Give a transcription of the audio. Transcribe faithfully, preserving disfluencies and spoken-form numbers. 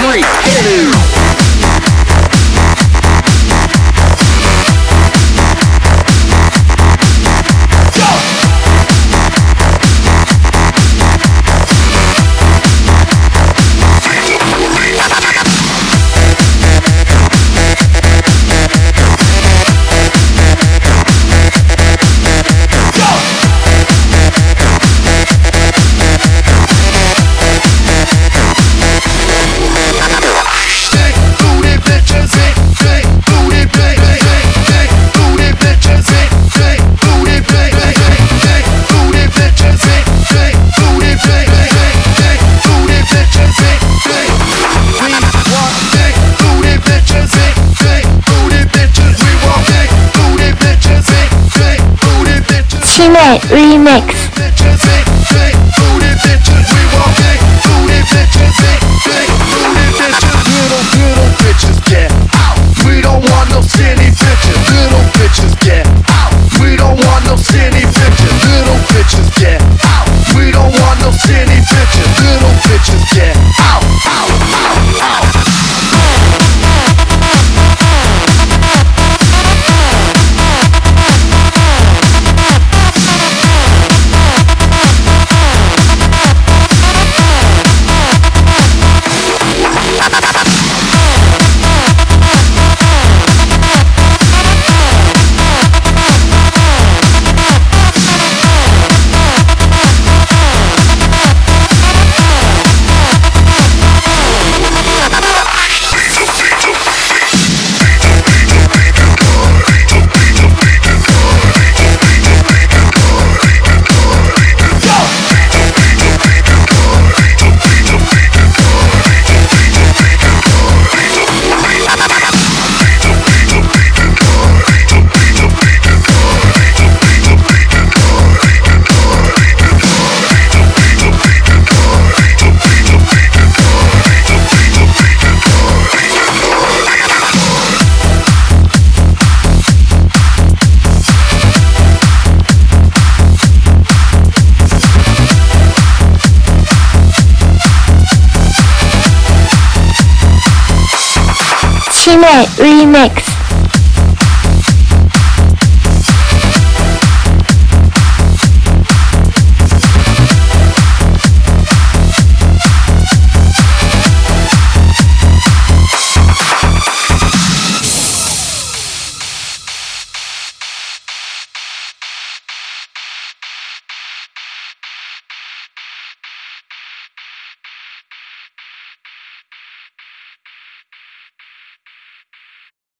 three, hit it! Chile Remix. We don't want no skinny bitches. Little bitches get out. We don't want no skinny bitches. Little bitches get out. We don't want no skinny bitches. Little bitches get out. Out, out, out. Chile Remix.